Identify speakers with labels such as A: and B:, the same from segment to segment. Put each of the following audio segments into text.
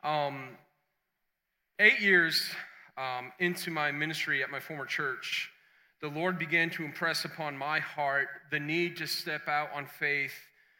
A: Um, 8 years into my ministry at my former church, the Lord began to impress upon my heart the need to step out on faith,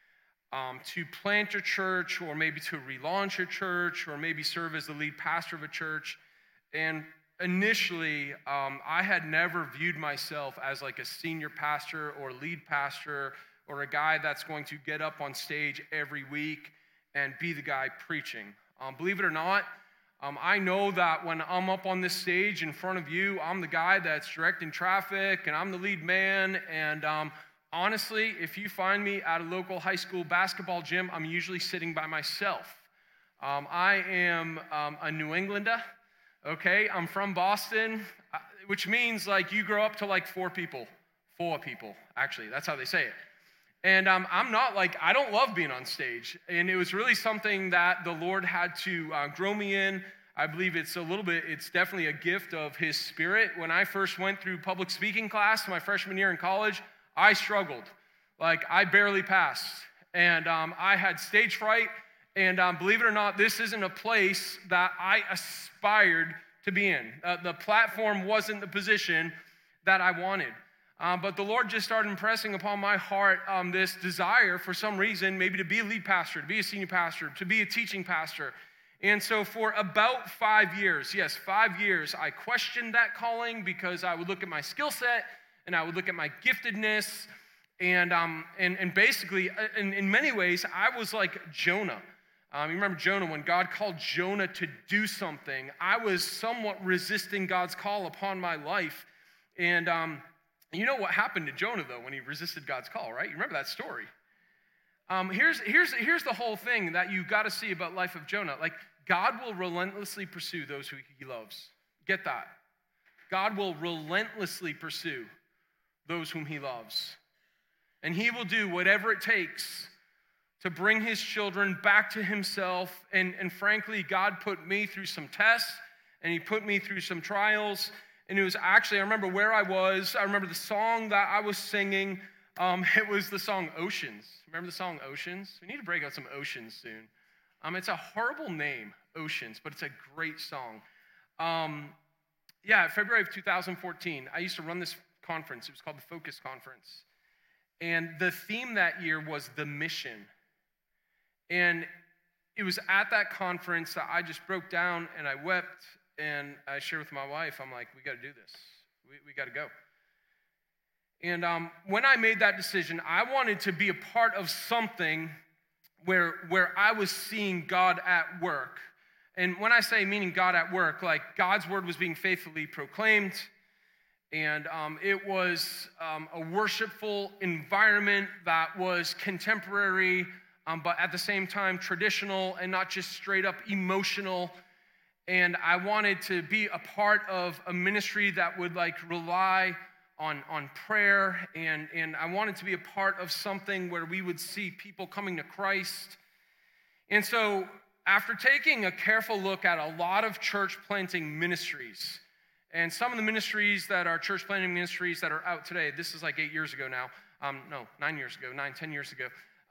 A: to plant a church, or maybe to relaunch a church, or maybe serve as the lead pastor of a church. And initially, I had never viewed myself as like a senior pastor or lead pastor or a guy that's going to get up on stage every week and be the guy preaching. Believe it or not, I know that when I'm up on this stage in front of you, I'm the guy that's directing traffic and I'm the lead man. And honestly, if you find me at a local high school basketball gym, I'm usually sitting by myself. I am a New Englander, okay? I'm from Boston, which means like you grow up to like four people, actually. That's how they say it. And I'm not like, I don't love being on stage. And it was really something that the Lord had to grow me in. I believe it's definitely a gift of His Spirit. When I first went through public speaking class my freshman year in college, I struggled. Like, I barely passed. And I had stage fright. And believe it or not, this isn't a place that I aspired to be in. The platform wasn't the position that I wanted. But the Lord just started impressing upon my heart this desire for some reason, maybe to be a lead pastor, to be a senior pastor, to be a teaching pastor. And so for about 5 years, yes, 5 years, I questioned that calling because I would look at my skill set and I would look at my giftedness. And basically, in many ways, I was like Jonah. You remember Jonah, when God called Jonah to do something, I was somewhat resisting God's call upon my life. And you know what happened to Jonah, though, when he resisted God's call, right? You remember that story. Here's the whole thing that you got to see about life of Jonah. Like, God will relentlessly pursue those who He loves. Get that. God will relentlessly pursue those whom He loves. And He will do whatever it takes to bring His children back to Himself. And frankly, God put me through some tests, and He put me through some trials. And it was actually, I remember where I was. I remember the song that I was singing. It was the song Oceans. Remember the song Oceans? We need to break out some Oceans soon. It's a horrible name, Oceans, but it's a great song. February of 2014, I used to run this conference. It was called the Focus Conference. And the theme that year was the mission. And it was at that conference that I just broke down and I wept. And I shared with my wife, I'm like, we got to do this. We got to go. And when I made that decision, I wanted to be a part of something where I was seeing God at work. And when I say meaning God at work, like God's word was being faithfully proclaimed. And it was a worshipful environment that was contemporary, but at the same time traditional and not just straight up emotional. And I wanted to be a part of a ministry that would like rely on prayer, and I wanted to be a part of something where we would see people coming to Christ. And so after taking a careful look at a lot of church planting ministries, and some of the ministries that are church planting ministries that are out today, this is like 8 years ago now, 10 years ago,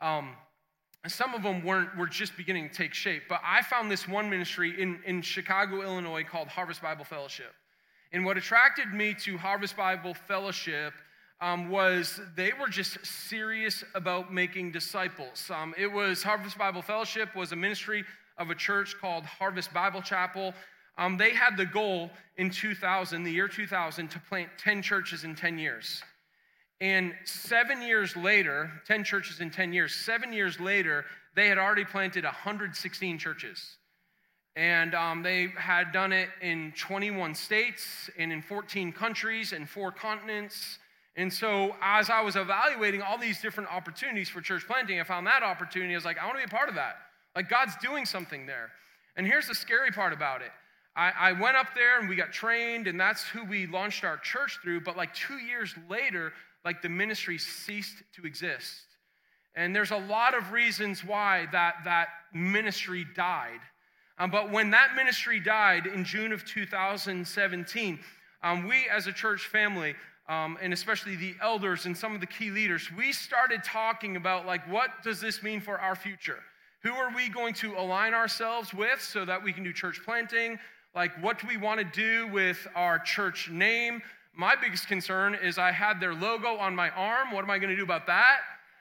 A: some of them were just beginning to take shape. But I found this one ministry in Chicago, Illinois called Harvest Bible Fellowship. And what attracted me to Harvest Bible Fellowship was they were just serious about making disciples. Harvest Bible Fellowship was a ministry of a church called Harvest Bible Chapel. They had the goal in the year 2000, to plant 10 churches in 10 years. And 7 years later, 10 churches in 10 years, 7 years later, they had already planted 116 churches. And they had done it in 21 states and in 14 countries and 4 continents. And so as I was evaluating all these different opportunities for church planting, I found that opportunity. I was like, I want to be a part of that. Like, God's doing something there. And here's the scary part about it. I went up there and we got trained, and that's who we launched our church through. But like 2 years later, like the ministry ceased to exist. And there's a lot of reasons why that ministry died. But when that ministry died in June of 2017, we as a church family, and especially the elders and some of the key leaders, we started talking about, like, what does this mean for our future? Who are we going to align ourselves with so that we can do church planting? Like, what do we want to do with our church name? My biggest concern is I had their logo on my arm. What am I going to do about that?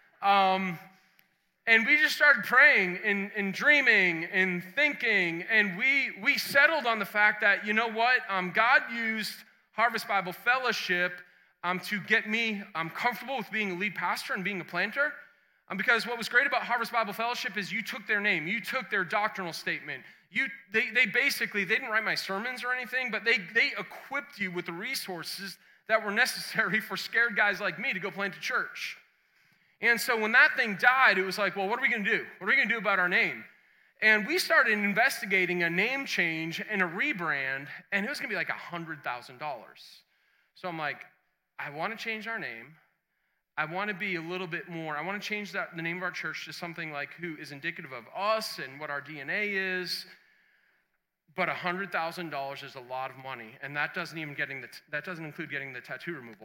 A: And we just started praying and dreaming and thinking, and we settled on the fact that, you know what? God used Harvest Bible Fellowship to get me comfortable with being a lead pastor and being a planter. Because what was great about Harvest Bible Fellowship is you took their name, you took their doctrinal statement. They basically, they didn't write my sermons or anything, but they equipped you with the resources that were necessary for scared guys like me to go plant a church. And so when that thing died, it was like, well, what are we going to do? What are we going to do about our name? And we started investigating a name change and a rebrand, and it was going to be like $100,000. So I'm like, I want to change our name. I want to be a little bit more, I want to change the name of our church to something like who is indicative of us and what our DNA is. But $100,000 is a lot of money, and that doesn't include getting the tattoo removal.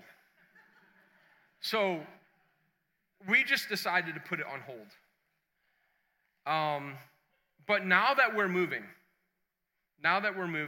A: So we just decided to put it on hold. But now that we're moving, now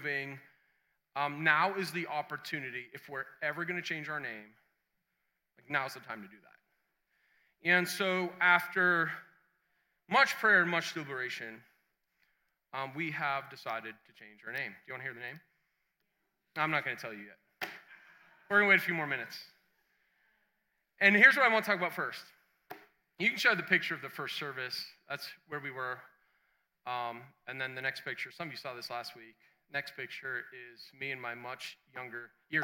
A: is the opportunity. If we're ever going to change our name, now's the time to do that. And so after much prayer and much deliberation, we have decided to change our name. Do you want to hear the name? I'm not going to tell you yet. We're going to wait a few more minutes. And here's what I want to talk about first. You can show the picture of the first service. That's where we were. And then the next picture, some of you saw this last week. Next picture is me in my much younger years.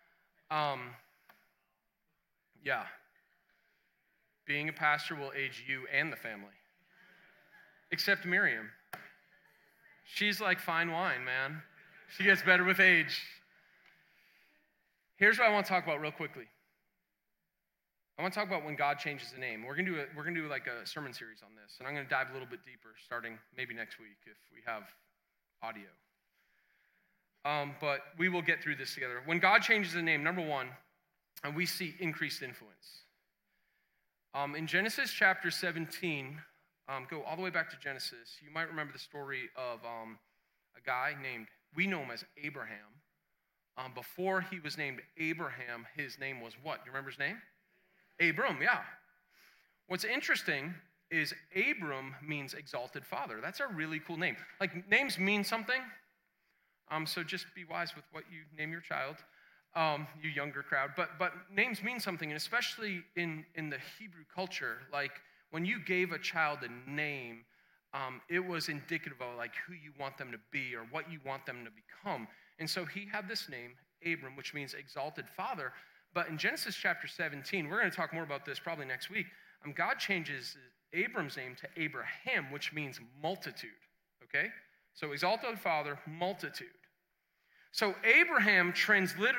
A: Yeah. Being a pastor will age you and the family. Except Miriam. She's like fine wine, man. She gets better with age. Here's what I want to talk about real quickly. I want to talk about when God changes the name. We're gonna do like a sermon series on this, and I'm gonna dive a little bit deeper, starting maybe next week if we have audio. But we will get through this together. When God changes the name, number one, and we see increased influence. In Genesis chapter 17, go all the way back to Genesis. You might remember the story of a guy named, we know him as Abraham. Before he was named Abraham, his name was what? Do you remember his name? Abram, yeah. What's interesting is Abram means exalted father. That's a really cool name. Like, names mean something. So just be wise with what you name your child. You younger crowd, but names mean something, and especially in the Hebrew culture, like when you gave a child a name, it was indicative of like who you want them to be or what you want them to become. And so he had this name, Abram, which means exalted father. But in Genesis chapter 17, we're going to talk more about this probably next week. God changes Abram's name to Abraham, which means multitude. Okay, so exalted father, multitude. So Abraham translated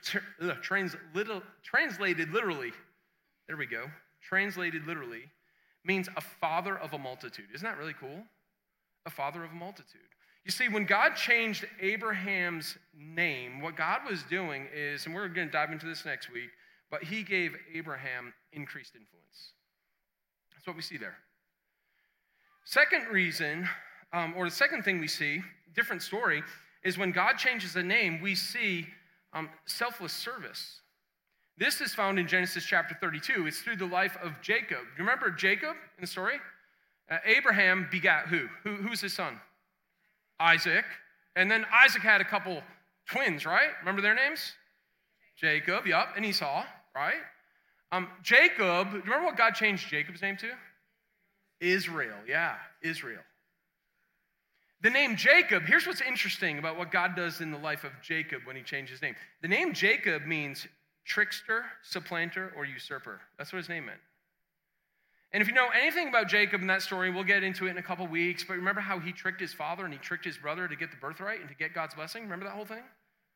A: literally, there we go, translated literally, means a father of a multitude. Isn't that really cool? A father of a multitude. You see, when God changed Abraham's name, what God was doing is, and we're going to dive into this next week, but he gave Abraham increased influence. That's what we see there. Second reason, or the second thing we see, different story, is when God changes the name, we see selfless service. This is found in Genesis chapter 32. It's through the life of Jacob. Do you remember Jacob in the story? Abraham begat who? Who's his son? Isaac. And then Isaac had a couple twins, right? Remember their names? Jacob, yep, and Esau, right? Jacob, do you remember what God changed Jacob's name to? Israel, yeah, Israel. The name Jacob, here's what's interesting about what God does in the life of Jacob when he changed his name. The name Jacob means trickster, supplanter, or usurper. That's what his name meant. And if you know anything about Jacob in that story, we'll get into it in a couple weeks, but remember how he tricked his father and he tricked his brother to get the birthright and to get God's blessing? Remember that whole thing?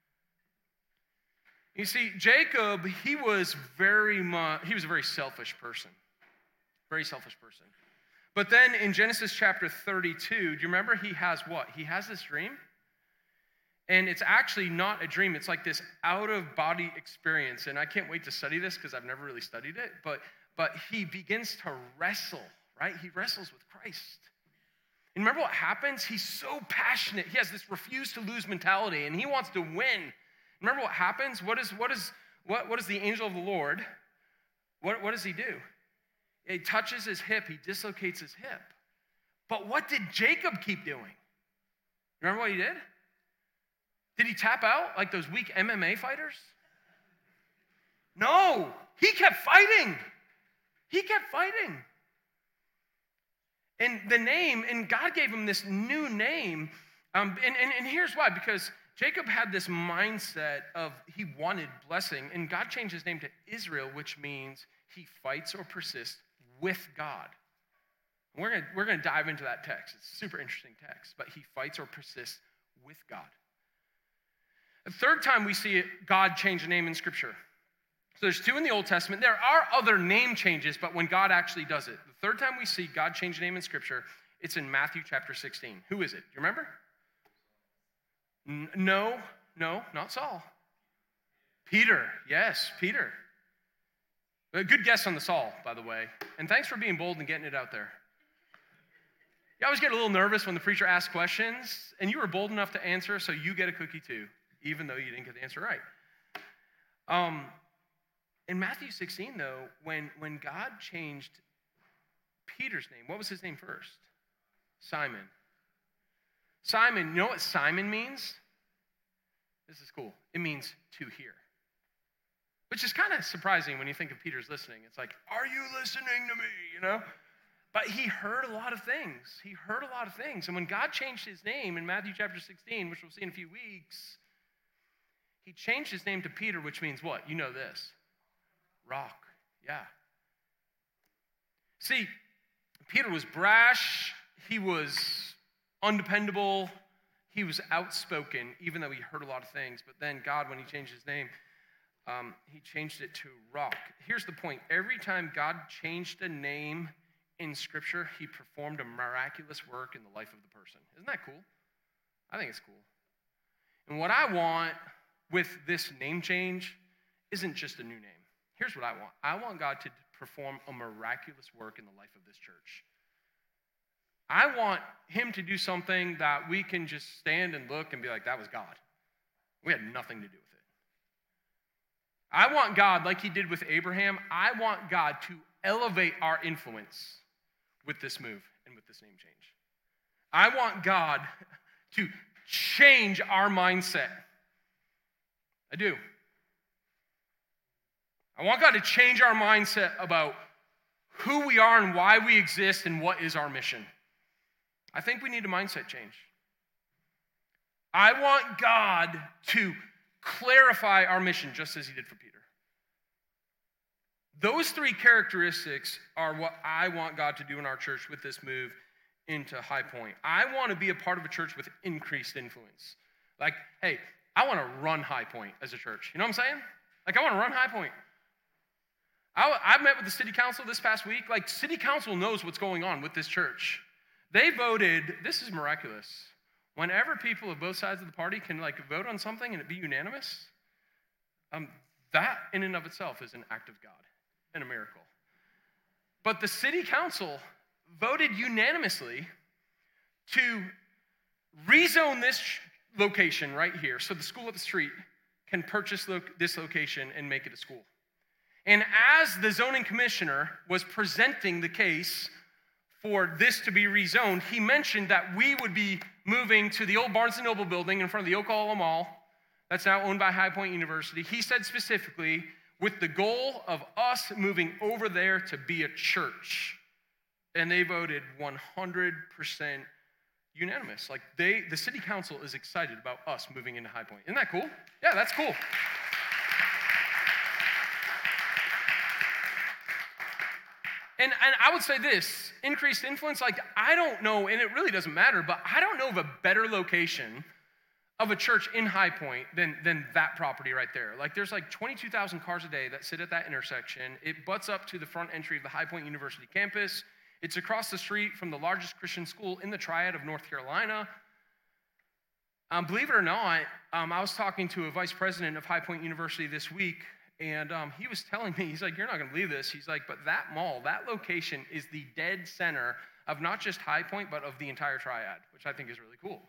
A: You see, Jacob, he was a very selfish person. Very selfish person. But then in Genesis chapter 32, do you remember he has what? He has this dream. And it's actually not a dream. It's like this out-of-body experience. And I can't wait to study this because I've never really studied it. But he begins to wrestle, right? He wrestles with Christ. And remember what happens? He's so passionate. He has this refuse to lose mentality, and he wants to win. Remember what happens? What is the angel of the Lord? What does he do? He touches his hip. He dislocates his hip. But what did Jacob keep doing? Remember what he did? Did he tap out like those weak MMA fighters? No, he kept fighting. He kept fighting. And the name, and God gave him this new name. And here's why, because Jacob had this mindset of he wanted blessing, and God changed his name to Israel, which means he fights or persists with God. We're going to dive into that text. It's a super interesting text, but he fights or persists with God. The third time we see God change a name in Scripture. So there's two in the Old Testament. There are other name changes, but when God actually does it. The third time we see God change a name in Scripture, it's in Matthew chapter 16. Who is it? Do you remember? No, not Saul. Peter. Yes, Peter. A good guess on the Saul, by the way. And thanks for being bold and getting it out there. You always get a little nervous when the preacher asks questions, and you were bold enough to answer, so you get a cookie too, even though you didn't get the answer right. In Matthew 16, though, when God changed Peter's name, what was his name first? Simon. Simon, you know what Simon means? This is cool. It means to hear. Which is kind of surprising when you think of Peter's listening. It's like, are you listening to me, you know? But he heard a lot of things. He heard a lot of things. And when God changed his name in Matthew chapter 16, which we'll see in a few weeks, he changed his name to Peter, which means what? You know this. Rock. Yeah. See, Peter was brash. He was undependable. He was outspoken, even though he heard a lot of things. But then God, when he changed his name, he changed it to Rock. Here's the point. Every time God changed a name in Scripture, he performed a miraculous work in the life of the person. Isn't that cool? I think it's cool. And what I want with this name change isn't just a new name. Here's what I want. I want God to perform a miraculous work in the life of this church. I want him to do something that we can just stand and look and be like, that was God. We had nothing to do with it. I want God, like he did with Abraham, I want God to elevate our influence with this move and with this name change. I want God to change our mindset. I do. I want God to change our mindset about who we are and why we exist and what is our mission. I think we need a mindset change. I want God to clarify our mission just as he did for Peter. Those three characteristics are what I want God to do in our church with this move into High Point. I want to be a part of a church with increased influence. Like, hey, I want to run High Point as a church. You know what I'm saying? Like, I want to run High Point. I met with the city council this past week. Like, city council knows what's going on with this church. They voted, this is miraculous. Whenever people of both sides of the party can like vote on something and it be unanimous, that in and of itself is an act of God and a miracle. But the city council voted unanimously to rezone this location right here so the school up the street can purchase this location and make it a school. And as the zoning commissioner was presenting the case for this to be rezoned, he mentioned that we would be moving to the old Barnes & Noble building in front of the Ocala Mall that's now owned by High Point University. He said specifically, with the goal of us moving over there to be a church. And they voted 100% unanimous. Like the city council is excited about us moving into High Point. Isn't that cool? Yeah, that's cool. And I would say this, increased influence, like I don't know, and it really doesn't matter, but I don't know of a better location of a church in High Point than that property right there. Like there's like 22,000 cars a day that sit at that intersection. It butts up to the front entry of the High Point University campus. It's across the street from the largest Christian school in the Triad of North Carolina. Believe it or not, I was talking to a vice president of High Point University this week, and he was telling me, he's like, you're not going to believe this. He's like, but that mall, that location is the dead center of not just High Point, but of the entire triad, which I think is really cool.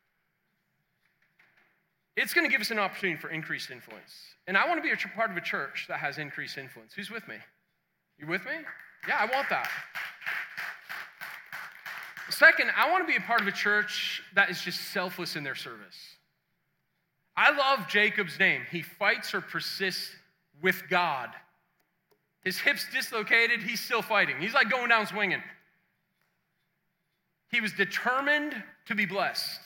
A: It's going to give us an opportunity for increased influence. And I want to be a part of a church that has increased influence. Who's with me? You with me? Yeah, I want that. Second, I want to be a part of a church that is just selfless in their service. I love Jacob's name. He fights or persists with God. His hips dislocated, he's still fighting. He's like going down swinging. He was determined to be blessed.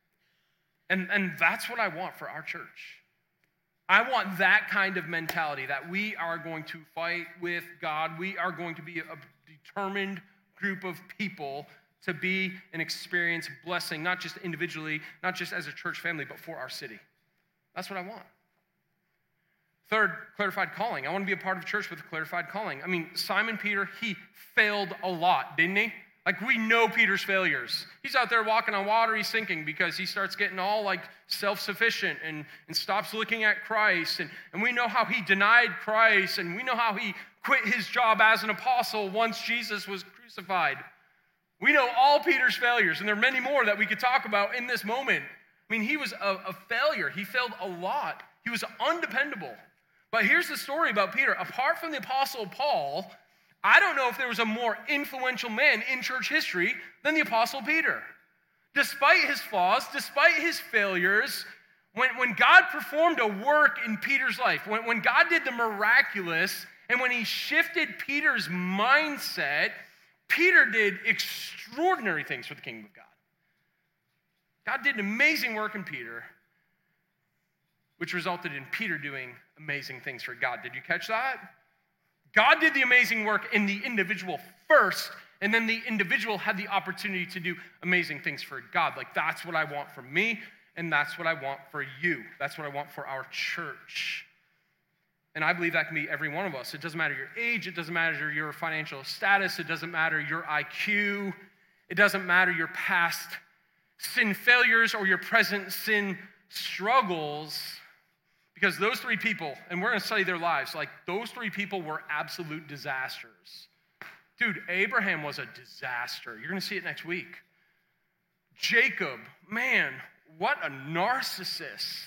A: And that's what I want for our church. I want that kind of mentality, that we are going to fight with God. We are going to be a determined group of people to be and experience blessing, not just individually, not just as a church family, but for our city. That's what I want. Third, clarified calling. I want to be a part of a church with a clarified calling. I mean, Simon Peter, he failed a lot, didn't he? Like, we know Peter's failures. He's out there walking on water, he's sinking because he starts getting all like self-sufficient and stops looking at Christ. And we know how he denied Christ, and we know how he quit his job as an apostle once Jesus was crucified. We know all Peter's failures, and there are many more that we could talk about in this moment. I mean, he was a failure. He failed a lot. He was undependable. But here's the story about Peter. Apart from the apostle Paul, I don't know if there was a more influential man in church history than the apostle Peter. Despite his flaws, despite his failures, when God performed a work in Peter's life, when God did the miraculous, and when he shifted Peter's mindset, Peter did extraordinary things for the kingdom of God. God did an amazing work in Peter, which resulted in Peter doing amazing things for God. Did you catch that? God did the amazing work in the individual first, and then the individual had the opportunity to do amazing things for God. Like, that's what I want for me, and that's what I want for you. That's what I want for our church. And I believe that can be every one of us. It doesn't matter your age. It doesn't matter your financial status. It doesn't matter your IQ. It doesn't matter your past sin failures or your present sin struggles. Because those three people, and we're going to study their lives, like those three people were absolute disasters. Dude, Abraham was a disaster. You're going to see it next week. Jacob, man, what a narcissist.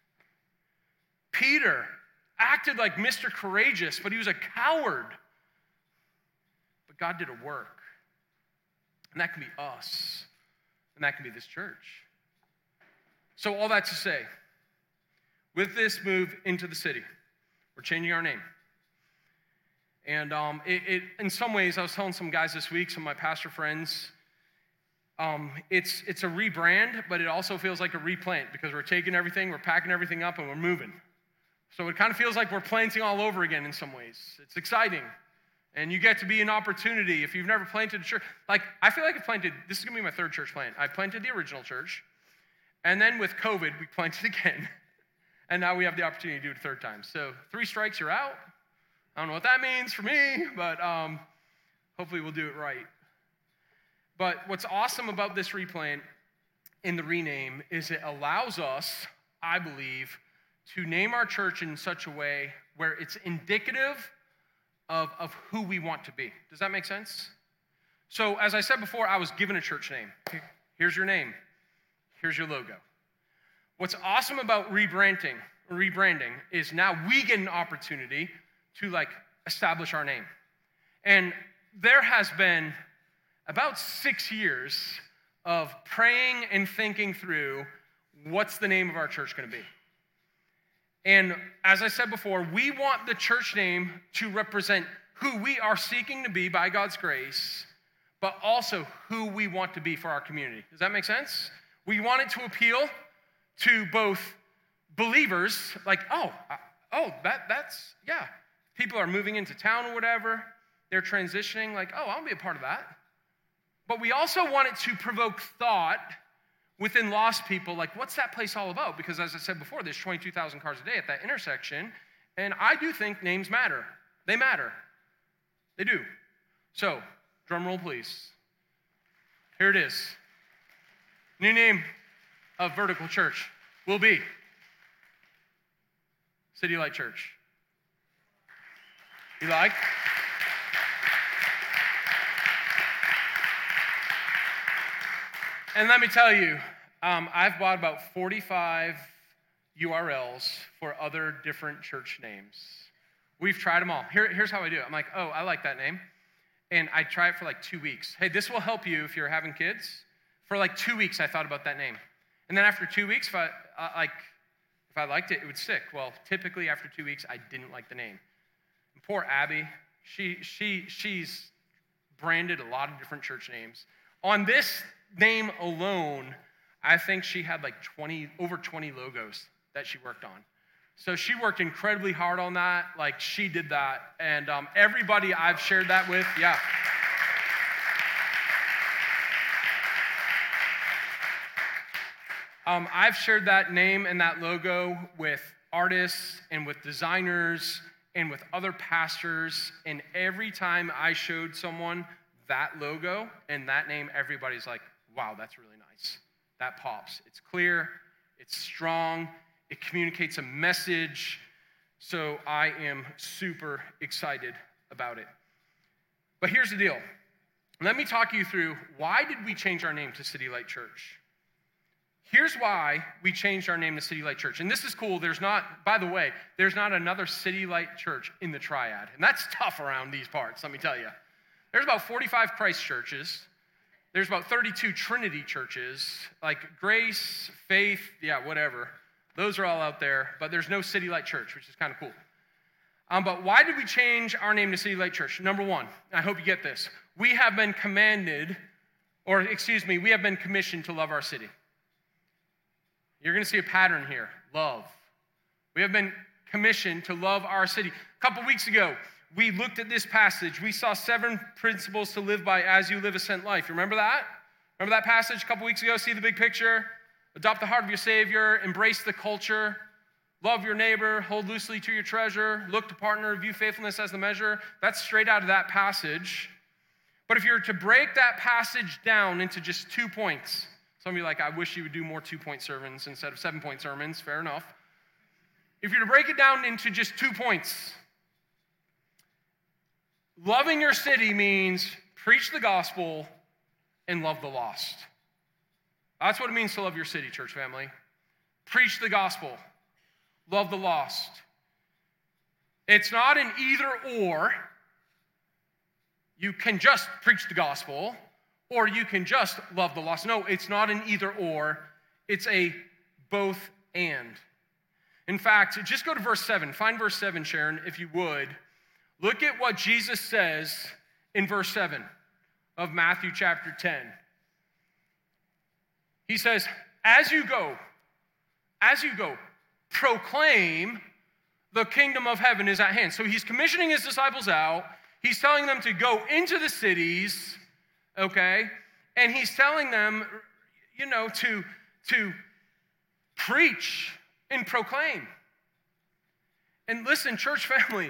A: Peter acted like Mr. Courageous, but he was a coward. But God did a work. And that can be us. And that can be this church. So all that to say, with this move into the city, we're changing our name. And in some ways, I was telling some guys this week, some of my pastor friends, it's a rebrand, but it also feels like a replant because we're taking everything, we're packing everything up, and we're moving. So it kind of feels like we're planting all over again in some ways. It's exciting. And you get to be an opportunity. If you've never planted a church, like I feel like this is going to be my third church plant. I planted the original church, and then with COVID, we planted again. And now we have the opportunity to do it a third time. So 3 strikes, you're out. I don't know what that means for me, but hopefully we'll do it right. But what's awesome about this replant in the rename is it allows us, I believe, to name our church in such a way where it's indicative of who we want to be. Does that make sense? So as I said before, I was given a church name. Here's your name. Here's your logo. What's awesome about rebranding is now we get an opportunity to establish our name. And there has been about 6 years of praying and thinking through what's the name of our church going to be. And as I said before, we want the church name to represent who we are seeking to be by God's grace, but also who we want to be for our community. Does that make sense? We want it to appeal to both believers, yeah. People are moving into town or whatever. They're transitioning, I want to be a part of that. But we also want it to provoke thought within lost people, what's that place all about? Because as I said before, there's 22,000 cars a day at that intersection, and I do think names matter. They matter. They do. So, drum roll, please. Here it is. New name of Vertical Church will be City Light Church. You like? And let me tell you, I've bought about 45 URLs for other different church names. We've tried them all. Here's how I do it. I'm like, oh, I like that name. And I try it for like 2 weeks. Hey, this will help you if you're having kids. For like 2 weeks, I thought about that name. And then after 2 weeks, if I liked it, it would stick. Well, typically after 2 weeks, I didn't like the name. And poor Abby, she's branded a lot of different church names. On this name alone, I think she had like over 20 logos that she worked on. So she worked incredibly hard on that. Like, she did that. And everybody I've shared that with, yeah. I've shared that name and that logo with artists and with designers and with other pastors. And every time I showed someone that logo and that name, everybody's like, wow, that's really nice. That pops. It's clear. It's strong. It communicates a message. So I am super excited about it. But here's the deal. Let me talk you through, why did we change our name to City Light Church? Here's why we changed our name to City Light Church. And this is cool. There's not another City Light Church in the Triad. And that's tough around these parts, let me tell you. There's about 45 Christ churches. There's about 32 Trinity churches, like Grace, Faith, yeah, whatever. Those are all out there, but there's no City Light Church, which is kind of cool. But why did we change our name to City Light Church? Number one, I hope you get this. We have been commissioned to love our city. You're going to see a pattern here, love. We have been commissioned to love our city. A couple weeks ago, we looked at this passage. We saw 7 principles to live by as you live a sent life. You remember that? Remember that passage a couple weeks ago? See the big picture? Adopt the heart of your Savior, embrace the culture, love your neighbor, hold loosely to your treasure, look to partner, view faithfulness as the measure. That's straight out of that passage. But if you were to break that passage down into just 2 points, some of you are like, I wish you would do more 2-point sermons instead of 7-point sermons. Fair enough. If you were to break it down into just 2 points, loving your city means preach the gospel and love the lost. That's what it means to love your city, church family. Preach the gospel. Love the lost. It's not an either or. You can just preach the gospel, or you can just love the lost. No, it's not an either or. It's a both and. In fact, just go to verse 7. Find verse 7, Sharon, if you would. Look at what Jesus says in verse 7 of Matthew chapter 10. He says, as you go, proclaim the kingdom of heaven is at hand. So he's commissioning his disciples out. He's telling them to go into the cities, okay? And he's telling them, to preach and proclaim. And listen, church family,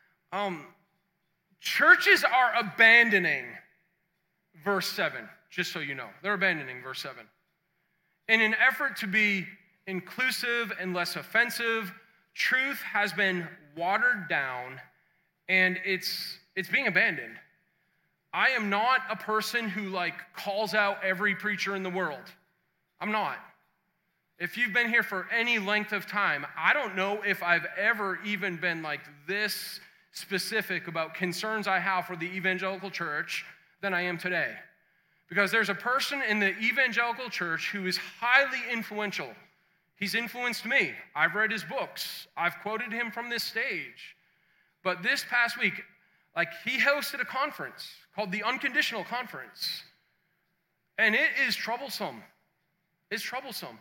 A: churches are abandoning verse 7, just so you know. They're abandoning verse 7. In an effort to be inclusive and less offensive, truth has been watered down, and it's being abandoned. I am not a person who calls out every preacher in the world. I'm not. If you've been here for any length of time, I don't know if I've ever even been this specific about concerns I have for the evangelical church than I am today. Because there's a person in the evangelical church who is highly influential. He's influenced me. I've read his books. I've quoted him from this stage. But this past week, he hosted a conference called the Unconditional Conference. And it is troublesome. It's troublesome.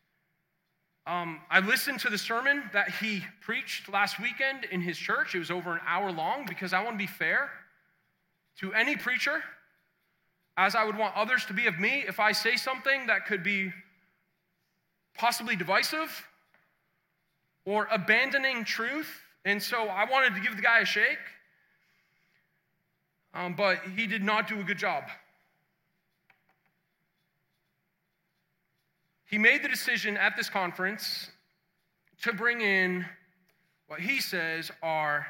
A: I listened to the sermon that he preached last weekend in his church. It was over an hour long because I want to be fair to any preacher, as I would want others to be of me. If I say something that could be possibly divisive or abandoning truth, and so I wanted to give the guy a shake, but he did not do a good job. He made the decision at this conference to bring in what he says are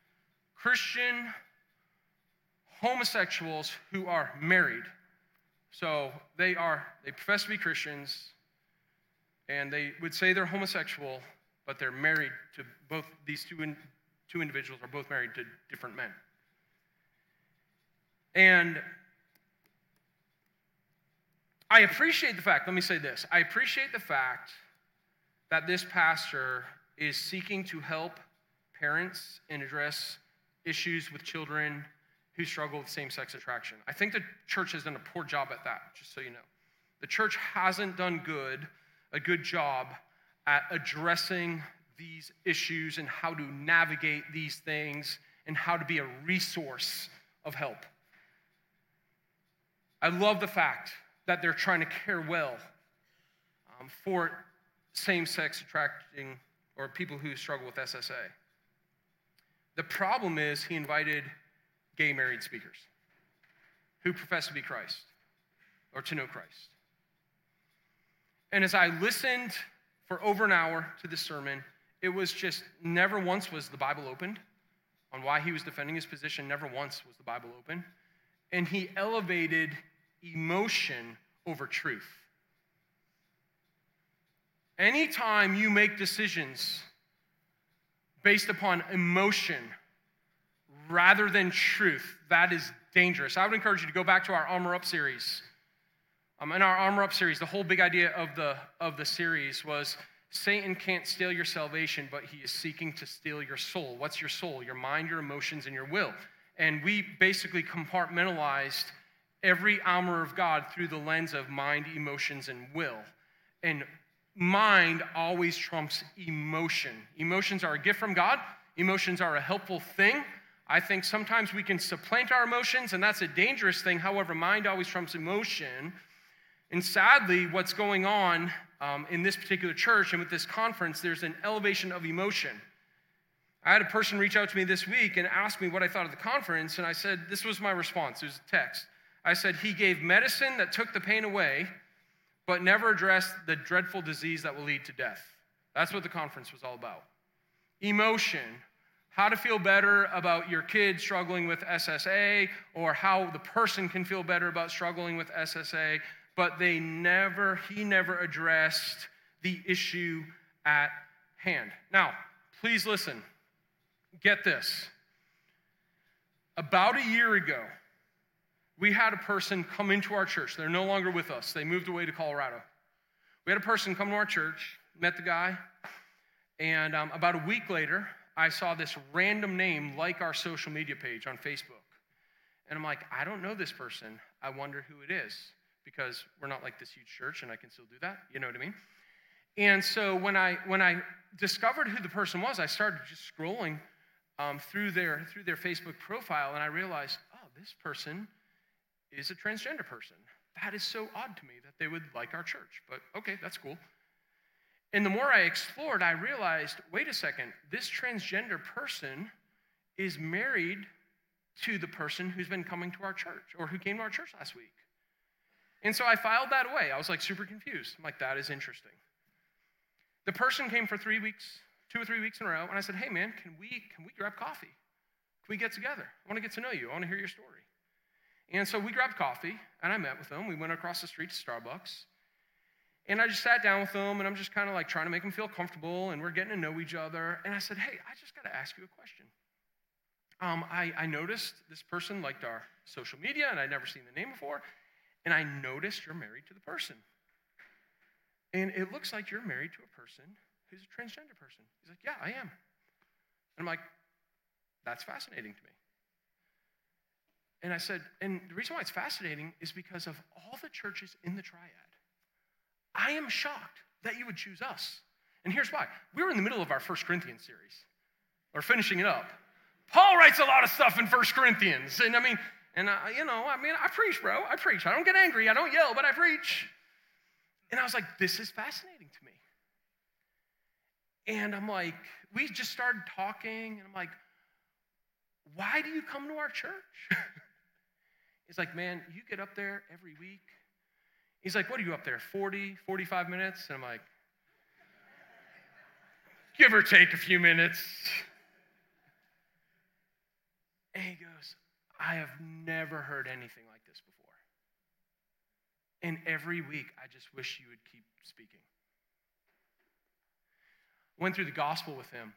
A: Christian homosexuals who are married. So they profess to be Christians, and they would say they're homosexual, but they're married to both, these two individuals are both married to different men. And I appreciate the fact, let me say this, I appreciate the fact that this pastor is seeking to help parents and address issues with children who struggle with same-sex attraction. I think the church has done a poor job at that, just so you know. The church hasn't done a good job at addressing these issues and how to navigate these things and how to be a resource of help. I love the fact that they're trying to care well for same-sex attracting or people who struggle with SSA. The problem is he invited gay married speakers who profess to be Christ or to know Christ. And as I listened for over an hour to this sermon, it was just never once was the Bible opened on why he was defending his position. Never once was the Bible open. And he elevated emotion over truth. Anytime you make decisions based upon emotion rather than truth, that is dangerous. I would encourage you to go back to our Armor Up series. In our Armor Up series, the whole big idea of the series was Satan can't steal your salvation, but he is seeking to steal your soul. What's your soul? Your mind, your emotions, and your will. And we basically compartmentalized every armor of God through the lens of mind, emotions, and will. And mind always trumps emotion. Emotions are a gift from God. Emotions are a helpful thing. I think sometimes we can supplant our emotions, and that's a dangerous thing. However, mind always trumps emotion. And sadly, what's going on in this particular church and with this conference, there's an elevation of emotion. I had a person reach out to me this week and ask me what I thought of the conference, and I said, this was my response. It was a text. I said, he gave medicine that took the pain away, but never addressed the dreadful disease that will lead to death. That's what the conference was all about. Emotion. How to feel better about your kid struggling with SSA, or how the person can feel better about struggling with SSA, but he never addressed the issue at hand. Now, please listen. Get this. About a year ago, we had a person come into our church. They're no longer with us. They moved away to Colorado. We had a person come to our church, met the guy, and about a week later, I saw this random name like our social media page on Facebook. And I'm like, I don't know this person. I wonder who it is, because we're not like this huge church and I can still do that. You know what I mean? And so when I discovered who the person was, I started just scrolling through their Facebook profile, and I realized, oh, this person is a transgender person. That is so odd to me that they would like our church. But okay, that's cool. And the more I explored, I realized, wait a second, this transgender person is married to the person who's been coming to our church, or who came to our church last week. And so I filed that away. I was like super confused. I'm like, that is interesting. The person came for 3 weeks, 2 or 3 weeks in a row, and I said, hey man, can we grab coffee? Can we get together? I want to get to know you. I want to hear your story. And so we grabbed coffee, and I met with them. We went across the street to Starbucks. And I just sat down with them, and I'm just kind of like trying to make them feel comfortable, and we're getting to know each other. And I said, hey, I just got to ask you a question. I noticed this person liked our social media, and I'd never seen the name before. And I noticed you're married to the person. And it looks like you're married to a person who's a transgender person. He's like, yeah, I am. And I'm like, that's fascinating to me. And I said, and the reason why it's fascinating is because of all the churches in the Triad. I am shocked that you would choose us. And here's why. We were in the middle of our 1 Corinthians series. We're finishing it up. Paul writes a lot of stuff in 1 Corinthians. And I preach, bro. I preach. I don't get angry. I don't yell, but I preach. And I was like, this is fascinating to me. And I'm like, we just started talking, and I'm like, why do you come to our church? He's like, man, you get up there every week. He's like, what are you up there, 40, 45 minutes? And I'm like, give or take a few minutes. And he goes, I have never heard anything like this before. And every week, I just wish you would keep speaking. Went through the gospel with him.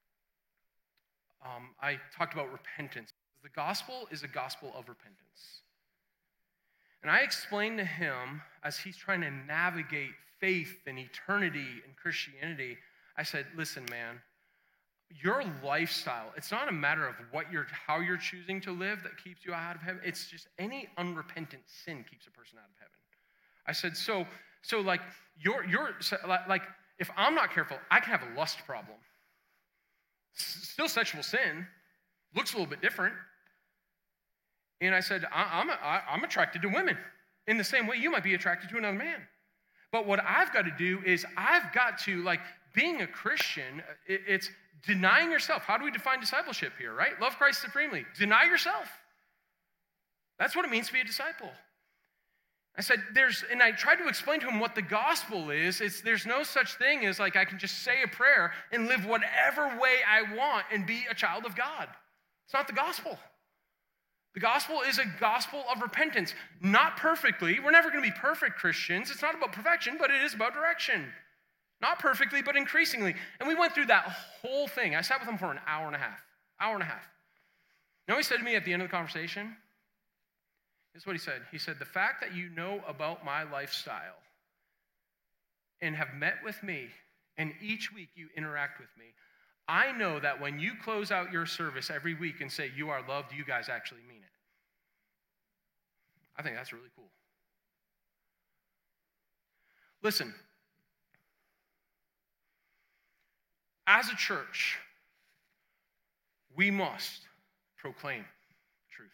A: I talked about repentance. The gospel is a gospel of repentance. And I explained to him, as he's trying to navigate faith and eternity and Christianity, I said, listen, man, your lifestyle, it's not a matter of how you're choosing to live that keeps you out of heaven. It's just any unrepentant sin keeps a person out of heaven. I said, so like, like, if I'm not careful, I can have a lust problem. Still sexual sin, looks a little bit different. And I said, I'm attracted to women in the same way you might be attracted to another man. But what I've got to do is I've got to, like, being a Christian, it's denying yourself. How do we define discipleship here, right? Love Christ supremely. Deny yourself. That's what it means to be a disciple. I said, and I tried to explain to him what the gospel is. There's no such thing as, like, I can just say a prayer and live whatever way I want and be a child of God. It's not the gospel. The gospel is a gospel of repentance. Not perfectly. We're never going to be perfect Christians. It's not about perfection, but it is about direction. Not perfectly, but increasingly. And we went through that whole thing. I sat with him for an hour and a half. You know what he said to me at the end of the conversation? This is what he said. He said, the fact that you know about my lifestyle and have met with me, and each week you interact with me, I know that when you close out your service every week and say, you are loved, you guys actually mean it. I think that's really cool. Listen, as a church, we must proclaim truth.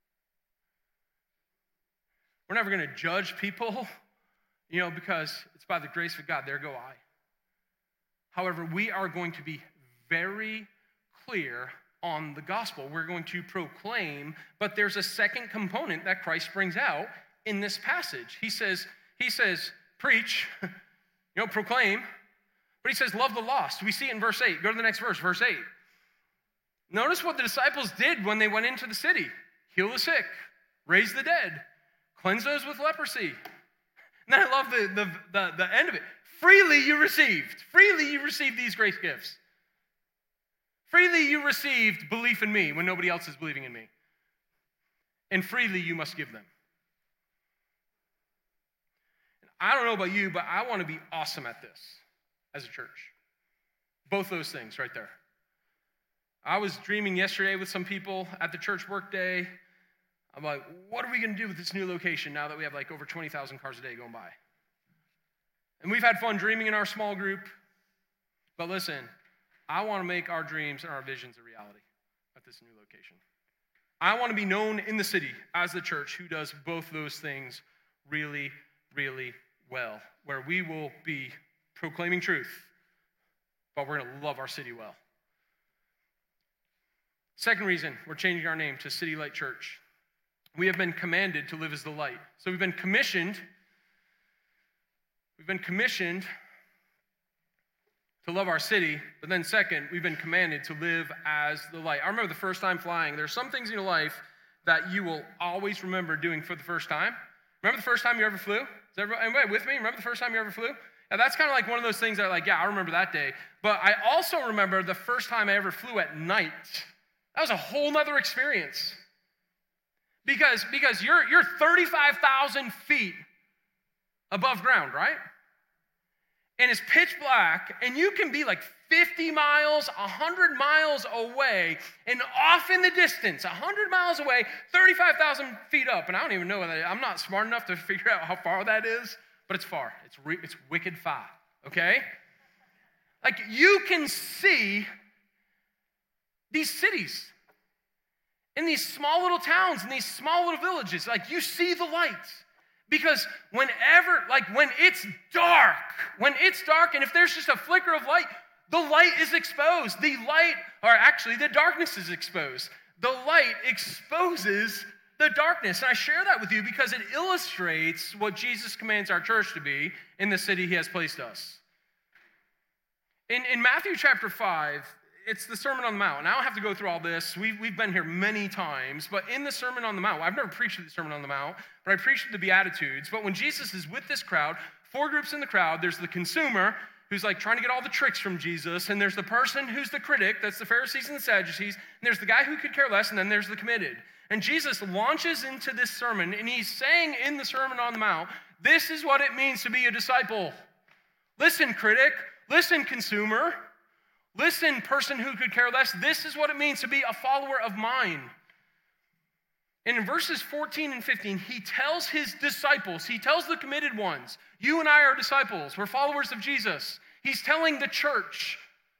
A: We're never going to judge people, because it's by the grace of God, there go I. However, we are going to be very clear on the gospel. We're going to proclaim, but there's a second component that Christ brings out in this passage. He says, preach, proclaim, but he says, love the lost. We see it in verse 8. Go to the next verse, verse 8. Notice what the disciples did when they went into the city. Heal the sick, raise the dead, cleanse those with leprosy. And then I love the end of it. Freely you received these great gifts. Freely you received belief in me when nobody else is believing in me. And freely you must give them. And I don't know about you, but I want to be awesome at this as a church. Both those things right there. I was dreaming yesterday with some people at the church workday. I'm like, what are we going to do with this new location now that we have like over 20,000 cars a day going by? And we've had fun dreaming in our small group. But listen, I want to make our dreams and our visions a reality at this new location. I want to be known in the city as the church who does both those things really, really well, where we will be proclaiming truth, but we're going to love our city well. Second reason we're changing our name to City Light Church. We have been commanded to live as the light. So we've been commissioned to love our city, but then second, we've been commanded to live as the light. I remember the first time flying. There's some things in your life that you will always remember doing for the first time. Remember the first time you ever flew? Is everybody with me? Remember the first time you ever flew? Yeah, that's kind of like one of those things that I remember that day. But I also remember the first time I ever flew at night. That was a whole nother experience. Because you're 35,000 feet above ground, right? And it's pitch black, and you can be like 50 miles, 100 miles away, and off in the distance, 100 miles away, 35,000 feet up. And I don't even know whether I'm not smart enough to figure out how far that is, but it's far. It's wicked far, okay? Like, you can see these cities in these small little towns, in these small little villages. Like, you see the lights. Because when it's dark, and if there's just a flicker of light, the light is exposed. The darkness is exposed. The light exposes the darkness. And I share that with you because it illustrates what Jesus commands our church to be in the city he has placed us. In Matthew chapter 5, it's the Sermon on the Mount. And I don't have to go through all this. We've been here many times. But in the Sermon on the Mount, I've never preached the Sermon on the Mount, but I preached the Beatitudes. But when Jesus is with this crowd, 4 groups in the crowd, there's the consumer who's like trying to get all the tricks from Jesus. And there's the person who's the critic, that's the Pharisees and the Sadducees. And there's the guy who could care less, and then there's the committed. And Jesus launches into this sermon, and he's saying in the Sermon on the Mount, this is what it means to be a disciple. Listen, critic. Listen, consumer. Listen, person who could care less. This is what it means to be a follower of mine. And in verses 14 and 15, he tells his disciples, he tells the committed ones, you and I are disciples. We're followers of Jesus. He's telling the church,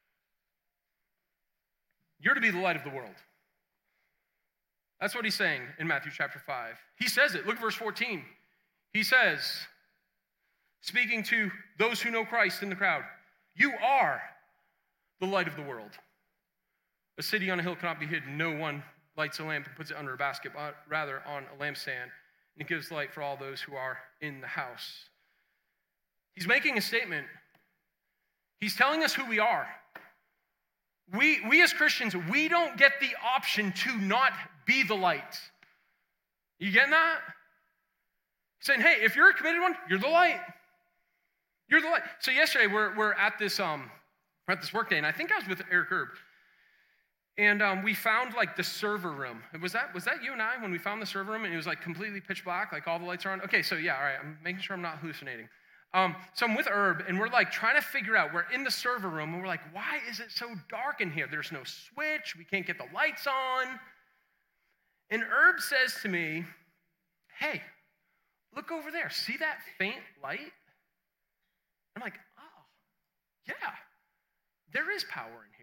A: you're to be the light of the world. That's what he's saying in Matthew chapter 5. He says it. Look at verse 14. He says, speaking to those who know Christ in the crowd, you are the light of the world. A city on a hill cannot be hidden. No one lights a lamp and puts it under a basket, but rather on a lampstand. And it gives light for all those who are in the house. He's making a statement. He's telling us who we are. We as Christians, we don't get the option to not be the light. You getting that? He's saying, hey, if you're a committed one, you're the light. You're the light. So yesterday we're at this work day, and I think I was with Eric Herb. And we found like the server room. Was that you and I when we found the server room and it was like completely pitch black, like all the lights are on? Okay, so yeah, all right, I'm making sure I'm not hallucinating. So I'm with Herb and we're like trying to figure out, we're in the server room and we're like, why is it so dark in here? There's no switch, we can't get the lights on. And Herb says to me, hey, look over there, see that faint light? I'm like, oh, yeah, there is power in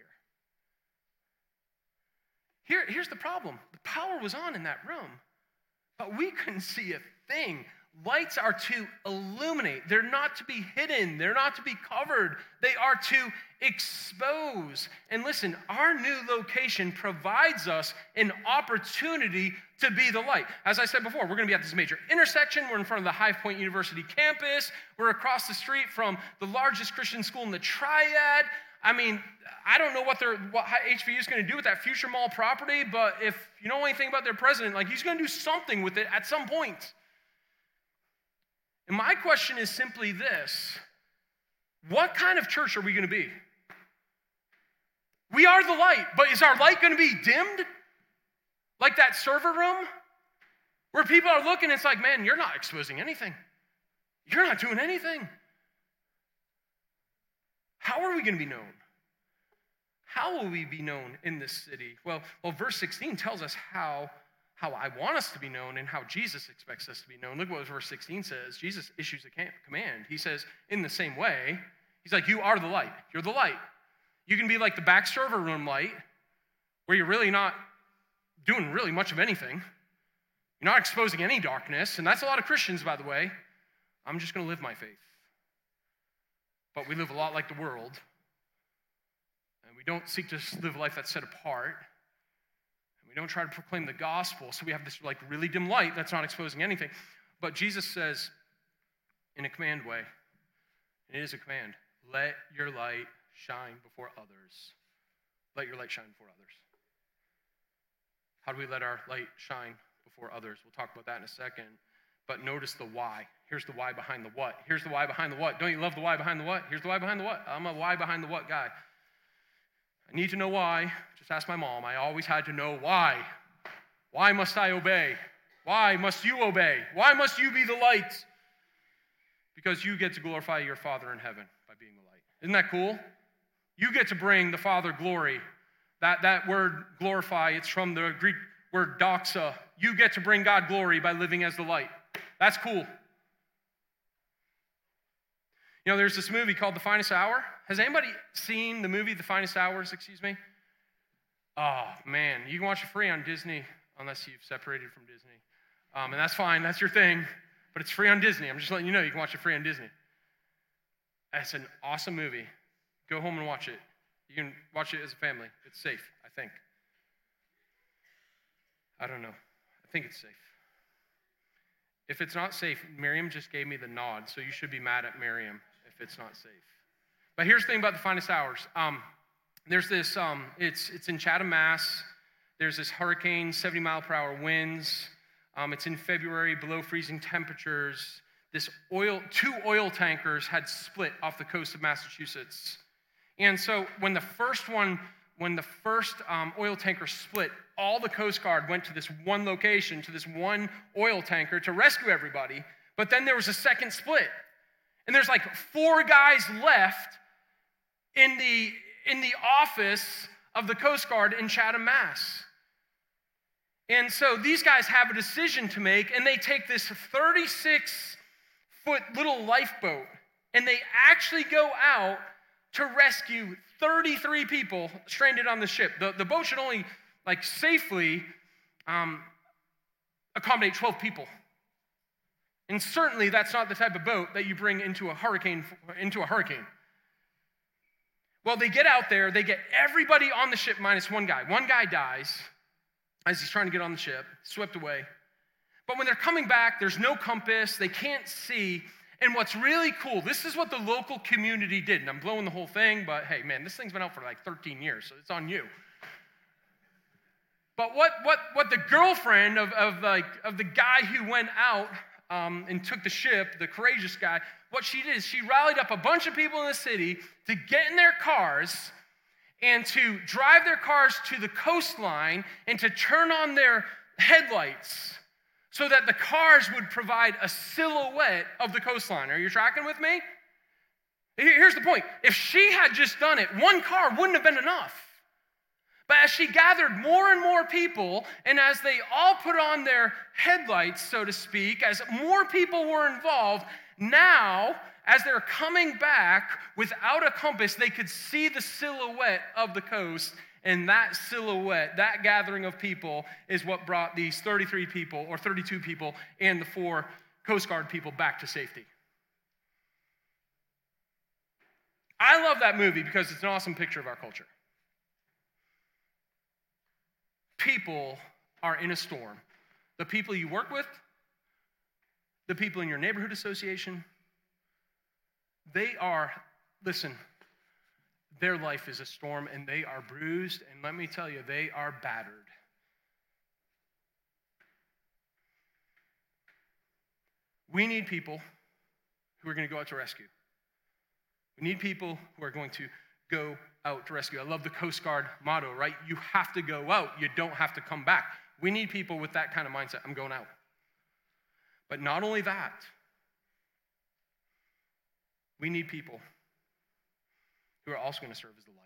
A: here. Here's the problem. The power was on in that room, but we couldn't see a thing. Lights are to illuminate. They're not to be hidden. They're not to be covered. They are to expose. And listen, our new location provides us an opportunity to be the light. As I said before, we're going to be at this major intersection. We're in front of the High Point University campus. We're across the street from the largest Christian school in the Triad. I mean, I don't know what HVU is going to do with that future mall property, but if you know anything about their president, like he's going to do something with it at some point. And my question is simply this: what kind of church are we going to be? We are the light, but is our light going to be dimmed? Like that server room? Where people are looking, it's like, man, you're not exposing anything. You're not doing anything. How are we going to be known? How will we be known in this city? Well, verse 16 tells us how I want us to be known and how Jesus expects us to be known. Look what verse 16 says. Jesus issues a command. He says, in the same way, he's like, you are the light. You're the light. You can be like the back server room light, where you're really not doing really much of anything. You're not exposing any darkness. And that's a lot of Christians, by the way. I'm just going to live my faith. But we live a lot like the world. And we don't seek to live a life that's set apart. And we don't try to proclaim the gospel. So we have this like really dim light that's not exposing anything. But Jesus says in a command way, and it is a command, let your light shine before others. Let your light shine before others. How do we let our light shine before others? We'll talk about that in a second. But notice the why. Here's the why behind the what. Here's the why behind the what. Don't you love the why behind the what? Here's the why behind the what. I'm a why behind the what guy. I need to know why. Just ask my mom. I always had to know why. Why must I obey? Why must you obey? Why must you be the light? Because you get to glorify your Father in heaven by being the light. Isn't that cool? You get to bring the Father glory. That word glorify, it's from the Greek word doxa. You get to bring God glory by living as the light. That's cool. You know, there's this movie called The Finest Hour. Has anybody seen the movie The Finest Hours, Oh, man. You can watch it free on Disney, unless you've separated from Disney. And that's fine. That's your thing. But it's free on Disney. I'm just letting you know you can watch it free on Disney. It's an awesome movie. Go home and watch it. You can watch it as a family. It's safe, I think. I don't know. I think it's safe. If it's not safe, Miriam just gave me the nod, so you should be mad at Miriam if it's not safe. But here's the thing about The Finest Hours. There's this, it's in Chatham, Mass. There's this hurricane, 70-mile-per-hour winds. It's in February, below freezing temperatures. Two oil tankers had split off the coast of Massachusetts. And so when the first oil tanker split, all the Coast Guard went to this one location, to this one oil tanker to rescue everybody. But then there was a second split. And there's like 4 guys left in the office of the Coast Guard in Chatham, Mass. And so these guys have a decision to make, and they take this 36-foot little lifeboat, and they actually go out to rescue 33 people stranded on the ship. The boat should only safely accommodate 12 people. And certainly that's not the type of boat that you bring into a hurricane. Well, they get out there, they get everybody on the ship minus one guy. One guy dies as he's trying to get on the ship, swept away. But when they're coming back, there's no compass, they can't see. And what's really cool, this is what the local community did. And I'm blowing the whole thing, but hey, man, this thing's been out for 13 years, so it's on you. But what the girlfriend of the guy who went out and took the ship, the courageous guy, what she did is she rallied up a bunch of people in the city to get in their cars and to drive their cars to the coastline and to turn on their headlights so that the cars would provide a silhouette of the coastline. Are you tracking with me? Here's the point. If she had just done it, one car wouldn't have been enough. But as she gathered more and more people, and as they all put on their headlights, so to speak, as more people were involved, now, as they're coming back without a compass, they could see the silhouette of the coast, and that silhouette, that gathering of people, is what brought these 33 people, or 32 people, and the 4 Coast Guard people back to safety. I love that movie because it's an awesome picture of our culture. People are in a storm. The people you work with, the people in your neighborhood association, they are, listen, their life is a storm and they are bruised, and let me tell you, they are battered. We need people who are going to go out to rescue. We need people who are going to go out to rescue. I love the Coast Guard motto, right? You have to go out. You don't have to come back. We need people with that kind of mindset. I'm going out. But not only that, we need people who are also going to serve as the light.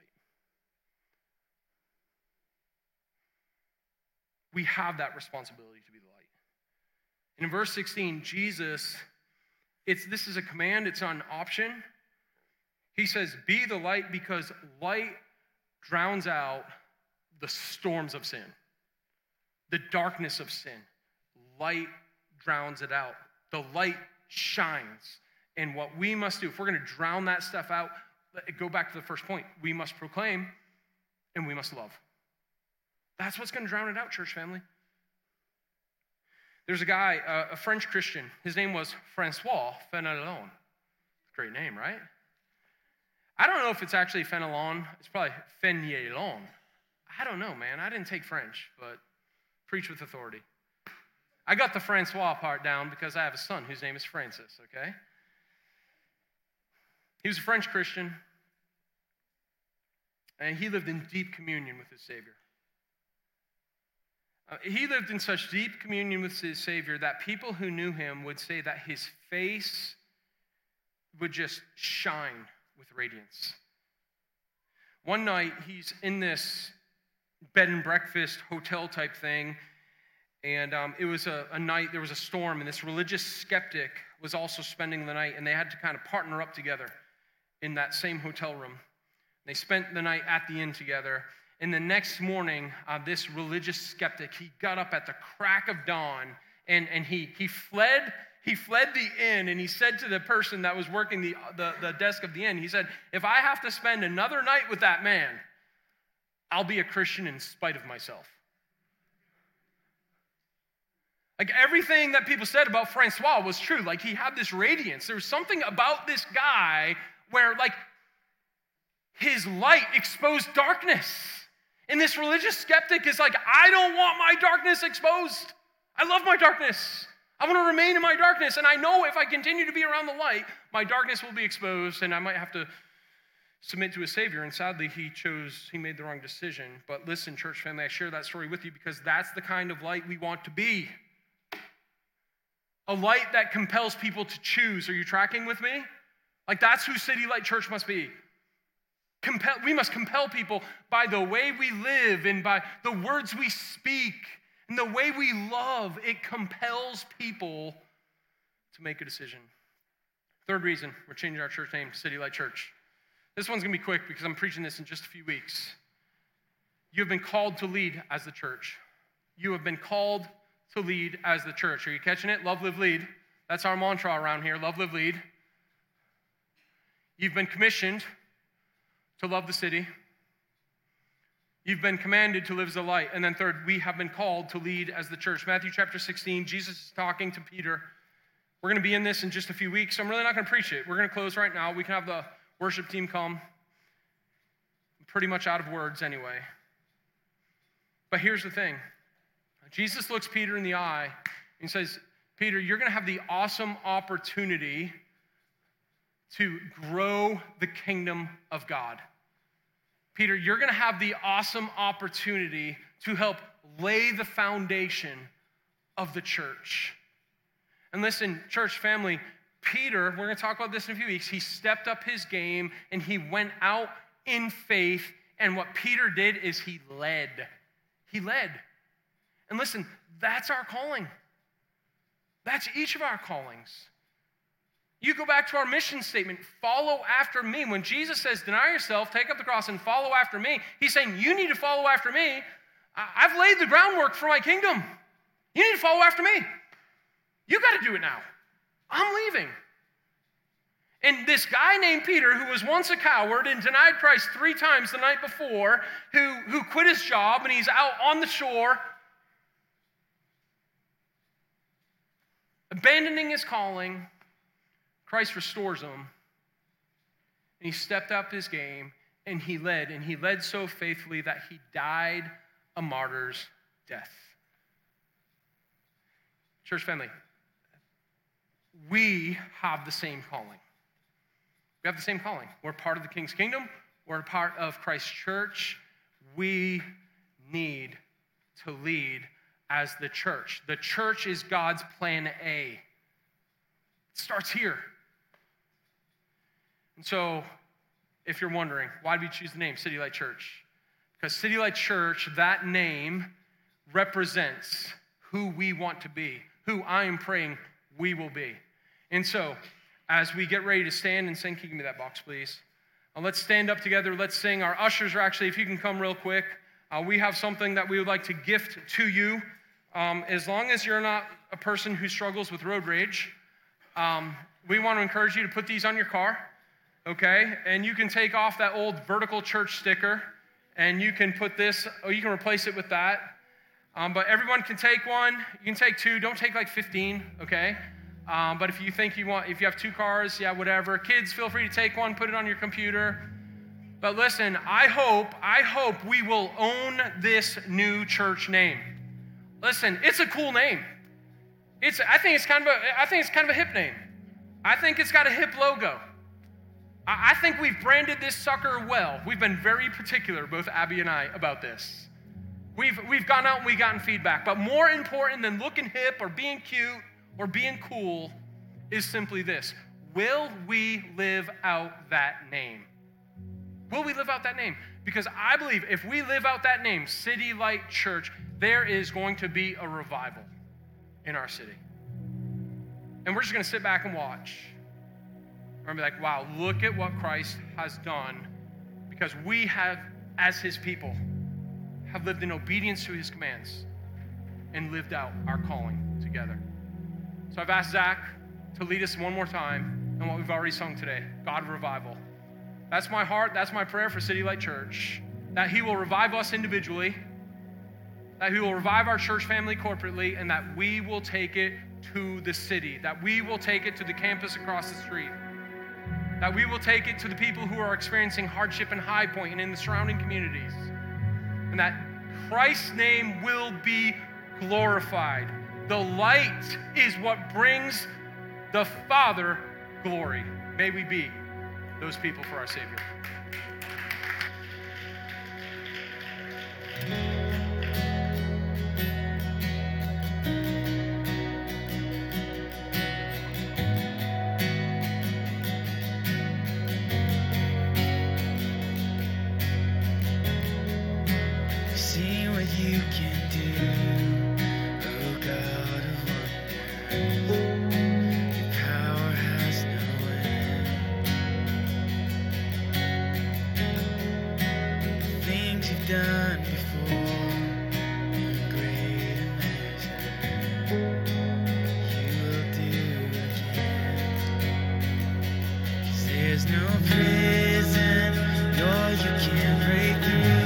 A: We have that responsibility to be the light. And in verse 16, Jesus, this is a command, it's not an option. He says, be the light because light drowns out the storms of sin, the darkness of sin. Light drowns it out. The light shines. And what we must do, if we're going to drown that stuff out, go back to the first point. We must proclaim and we must love. That's what's going to drown it out, church family. There's a guy, a French Christian. His name was Francois Fenelon. Great name, right? I don't know if it's actually Fenelon. It's probably Fenelon. I don't know, man. I didn't take French, but preach with authority. I got the Francois part down because I have a son whose name is Francis, okay? He was a French Christian, and he lived in deep communion with his Savior. He lived in such deep communion with his Savior that people who knew him would say that his face would just shine with radiance. One night, he's in this bed and breakfast hotel type thing, and it was a night, there was a storm, and this religious skeptic was also spending the night, and they had to kind of partner up together in that same hotel room. They spent the night at the inn together, and the next morning, this religious skeptic, he got up at the crack of dawn, and he fled the inn, and he said to the person that was working the desk of the inn, he said, if I have to spend another night with that man, I'll be a Christian in spite of myself. Like everything that people said about Francois was true. Like he had this radiance. There was something about this guy where like his light exposed darkness. And this religious skeptic is like, I don't want my darkness exposed. I love my darkness. I want to remain in my darkness. And I know if I continue to be around the light, my darkness will be exposed and I might have to submit to a Savior. And sadly, he made the wrong decision. But listen, church family, I share that story with you because that's the kind of light we want to be. A light that compels people to choose. Are you tracking with me? Like, that's who City Light Church must be. We must compel people by the way we live and by the words we speak and the way we love. It compels people to make a decision. Third reason we're changing our church name, City Light Church. This one's going to be quick because I'm preaching this in just a few weeks. You have been called to lead as the church. You have been called to lead as the church. Are you catching it? Love, live, lead. That's our mantra around here. Love, live, lead. You've been commissioned to love the city. You've been commanded to live as a light. And then third, we have been called to lead as the church. Matthew chapter 16, Jesus is talking to Peter. We're going to be in this in just a few weeks, so I'm really not going to preach it. We're going to close right now. We can have the worship team come. I'm pretty much out of words anyway. But here's the thing. Jesus looks Peter in the eye and says, Peter, you're going to have the awesome opportunity to grow the kingdom of God. Peter, you're going to have the awesome opportunity to help lay the foundation of the church. And listen, church family, Peter, we're going to talk about this in a few weeks, he stepped up his game and he went out in faith. And what Peter did is he led. He led. And listen, that's our calling. That's each of our callings. You go back to our mission statement, follow after me. When Jesus says, deny yourself, take up the cross, and follow after me, he's saying, you need to follow after me. I've laid the groundwork for my kingdom. You need to follow after me. You got to do it now. I'm leaving. And this guy named Peter, who was once a coward and denied Christ 3 times the night before, who quit his job and he's out on the shore, abandoning his calling, Christ restores him. And he stepped up his game and he led so faithfully that he died a martyr's death. Church family, we have the same calling. We have the same calling. We're part of the King's kingdom. We're a part of Christ's church. We need to lead as the church. The church is God's plan A. It starts here. And so, if you're wondering, why did we choose the name City Light Church? Because City Light Church, that name, represents who we want to be, who I am praying we will be. And so, as we get ready to stand and sing, can you give me that box, please? Let's stand up together. Let's sing. Our ushers are actually, if you can come real quick, we have something that we would like to gift to you. As long as you're not a person who struggles with road rage, we want to encourage you to put these on your car, okay? And you can take off that old vertical church sticker, and you can put this, or you can replace it with that. But everyone can take one. You can take 2. Don't take like 15, okay? But if you think if you have 2 cars, yeah, whatever. Kids, feel free to take one, put it on your computer. But listen, I hope we will own this new church name. Listen, it's a cool name. I think it's kind of a hip name. I think it's got a hip logo. I think we've branded this sucker well. We've been very particular, both Abby and I, about this. We've gone out and we've gotten feedback. But more important than looking hip or being cute or being cool is simply this. Will we live out that name? Will we live out that name? Because I believe if we live out that name, City Light Church, there is going to be a revival in our city. And we're just going to sit back and watch. We're going to be like, wow, look at what Christ has done. Because we have, as his people, have lived in obedience to his commands and lived out our calling together. So I've asked Zach to lead us one more time in what we've already sung today, God Revival. That's my heart, that's my prayer for City Light Church, that he will revive us individually, that he will revive our church family corporately, and that we will take it to the city, that we will take it to the campus across the street, that we will take it to the people who are experiencing hardship in High Point and in the surrounding communities, and that Christ's name will be glorified. The light is what brings the Father glory. May we be those people for our Savior.
B: See what you can do, oh God of wonders. Your power has no end. Things you've done before, in great and measure, you will do again. 'Cause there's no prison door you can't break through.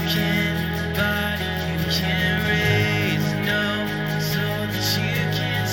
B: Body you can raise, no, so that you can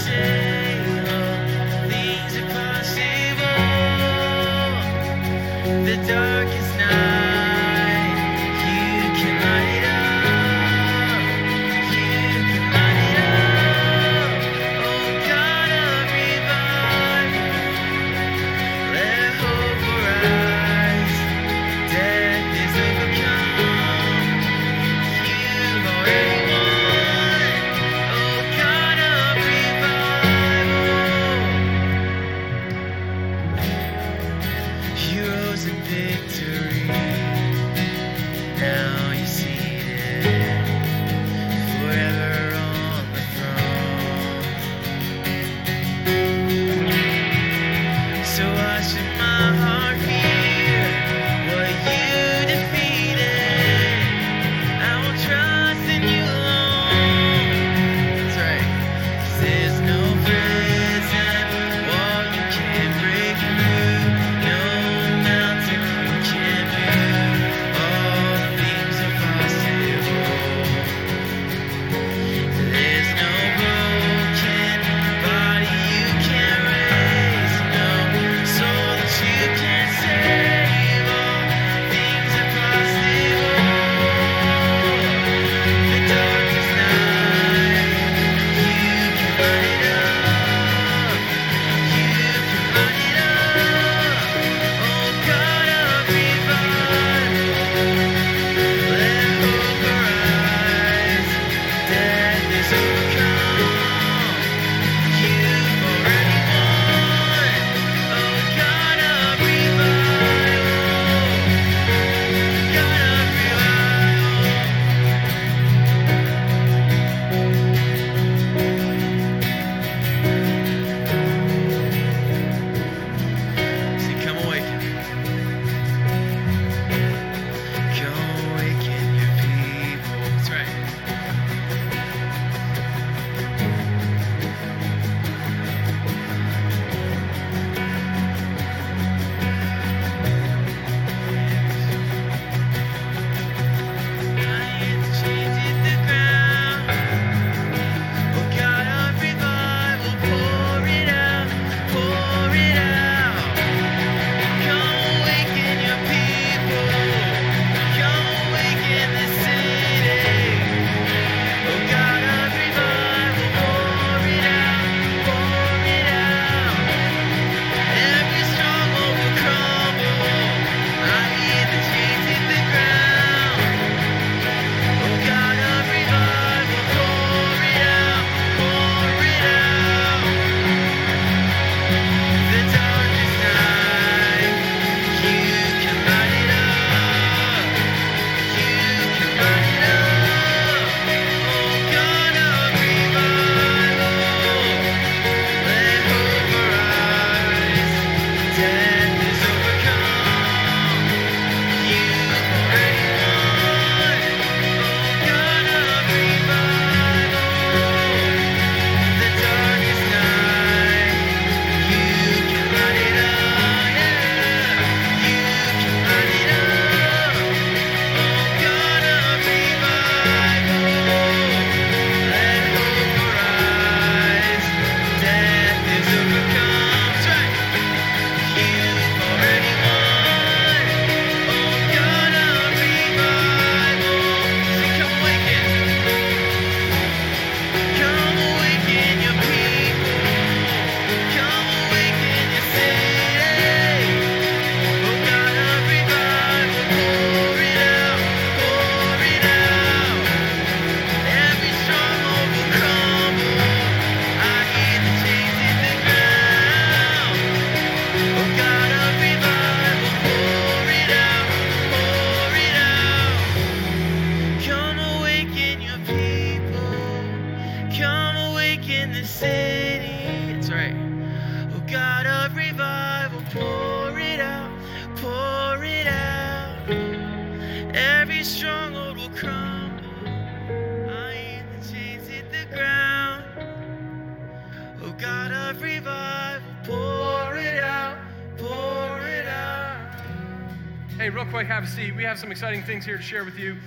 B: in the city. That's right. Oh God of revival, pour it out, pour it out. Every stronghold will crumble. I hear the chains hit the ground. Oh God of revival, pour it out, pour it out.
A: Hey, real quick, have a seat. We have some exciting things here to share with you.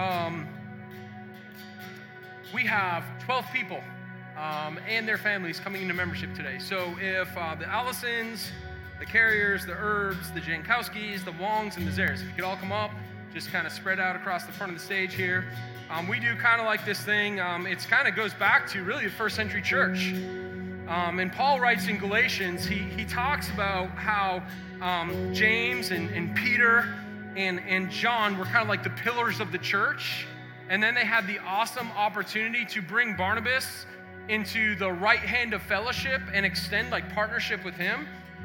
A: We have 12 people and their families coming into membership today. So if the Allisons, the Carriers, the Herbs, the Jankowskis, the Wongs, and the Zares, if you could all come up, just kind of spread out across the front of the stage here. We do kind of like this thing. It kind of goes back to really the first century church. And Paul writes in Galatians, he talks about how James and Peter and John were kind of like the pillars of the church. And then they had the awesome opportunity to bring Barnabas into the right hand of fellowship and extend like partnership with him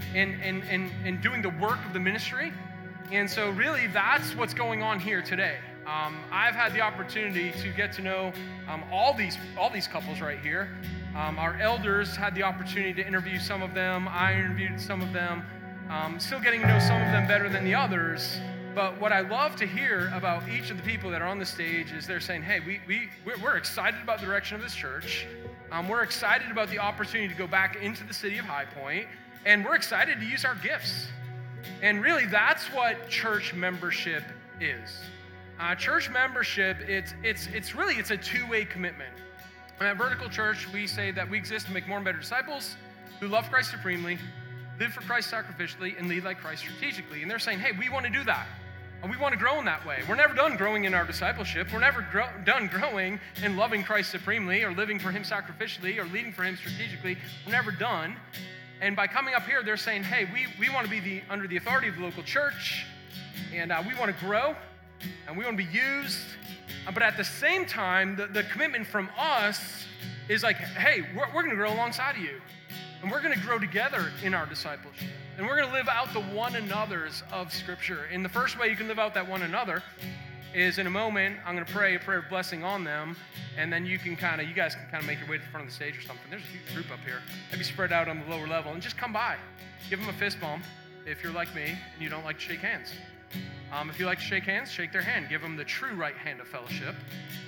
A: and doing the work of the ministry. And so really that's what's going on here today. I've had the opportunity to get to know all these couples right here. Our elders had the opportunity to interview some of them. I interviewed some of them. Still getting to know some of them better than the others. But what I love to hear about each of the people that are on the stage is they're saying, hey, we're excited about the direction of this church. We're excited about the opportunity to go back into the city of High Point. And we're excited to use our gifts. And really, that's what church membership is. Church membership, it's a two-way commitment. At Vertical Church, we say that we exist to make more and better disciples who love Christ supremely, live for Christ sacrificially, and lead like Christ strategically. And they're saying, hey, we want to do that. And we want to grow in that way. We're never done growing in our discipleship. We're never done growing in loving Christ supremely or living for him sacrificially or leading for him strategically. We're never done. And by coming up here, they're saying, hey, we want to be under the authority of the local church, and we want to grow, and we want to be used. But at the same time, the commitment from us is like, hey, we're going to grow alongside of you. And we're going to grow together in our discipleship. And we're going to live out the one another's of Scripture. And the first way you can live out that one another is in a moment, I'm going to pray a prayer of blessing on them. And then you guys can kind of make your way to the front of the stage or something. There's a huge group up here. Maybe spread out on the lower level and just come by. Give them a fist bump if you're like me and you don't like to shake hands. If you like to shake hands, shake their hand. Give them the true right hand of fellowship.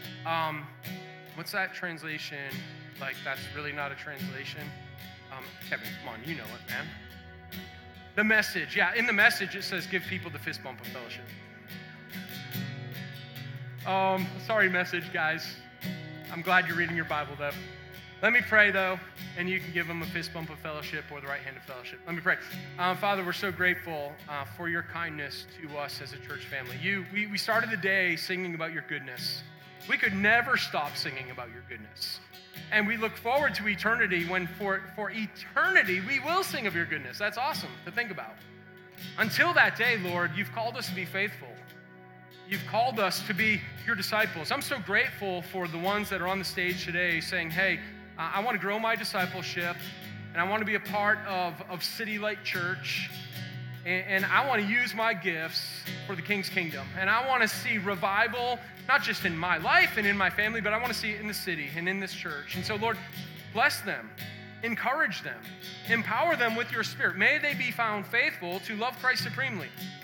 A: What's that translation? Like, that's really not a translation. Kevin, come on, you know it, man. The Message. Yeah, in the Message, it says give people the fist bump of fellowship. Sorry, Message, guys. I'm glad you're reading your Bible, though. Let me pray, though, and you can give them a fist bump of fellowship or the right hand of fellowship. Let me pray. Father, we're so grateful for your kindness to us as a church family. We started the day singing about your goodness. We could never stop singing about your goodness. And we look forward to eternity when for eternity we will sing of your goodness. That's awesome to think about. Until that day, Lord, you've called us to be faithful. You've called us to be your disciples. I'm so grateful for the ones that are on the stage today saying, hey, I want to grow my discipleship, and I want to be a part of City Light Church, and I want to use my gifts for the King's kingdom. And I want to see revival, not just in my life and in my family, but I want to see it in the city and in this church. And so, Lord, bless them, encourage them, empower them with your Spirit. May they be found faithful to love Christ supremely,